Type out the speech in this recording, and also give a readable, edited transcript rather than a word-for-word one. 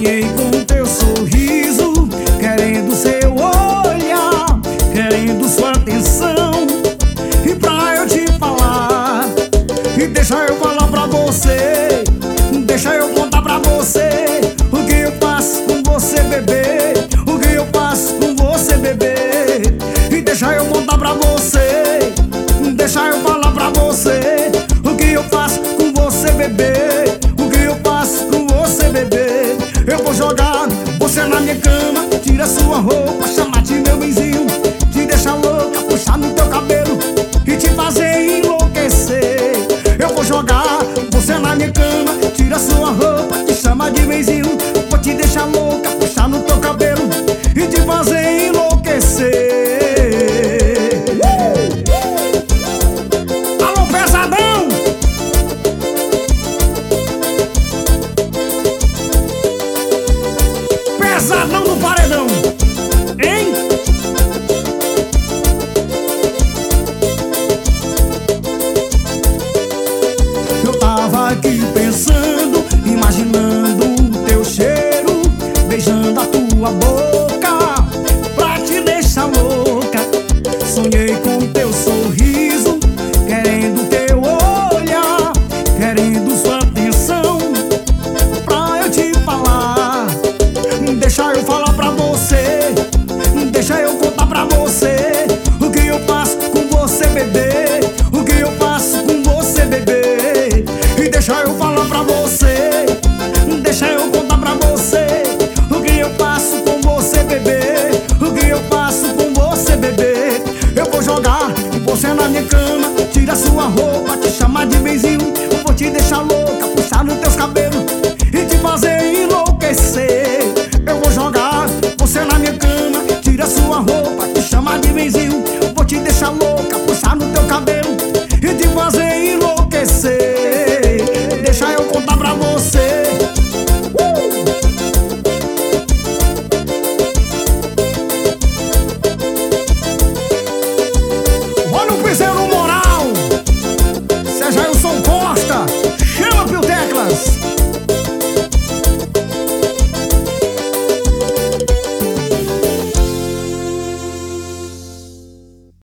Sonhei com teu sorriso, querendo seu olhar, querendo sua atenção. E pra eu te falar, e deixa eu falar pra você, deixa eu contar pra você o que eu faço com você, bebê, o que eu faço com você, bebê. E deixa eu contar pra você, deixa eu falar pra você o que eu faço com você, bebê, o que eu faço com você, bebê. Eu vou jogar você na minha cama, tira sua roupa, chamar de meu benzinho, te deixar louca, puxar no teu cabelo e te fazer enlouquecer. Eu vou jogar você na minha cama, tira sua roupa, te chama de benzinho, vou te deixar louca, puxar no teu cabelo e te fazer enlouquecer. Alô, pesadão! Pesadão do paredão, hein? Eu tava aqui pensando, imaginando o teu cheiro, beijando a tua boca.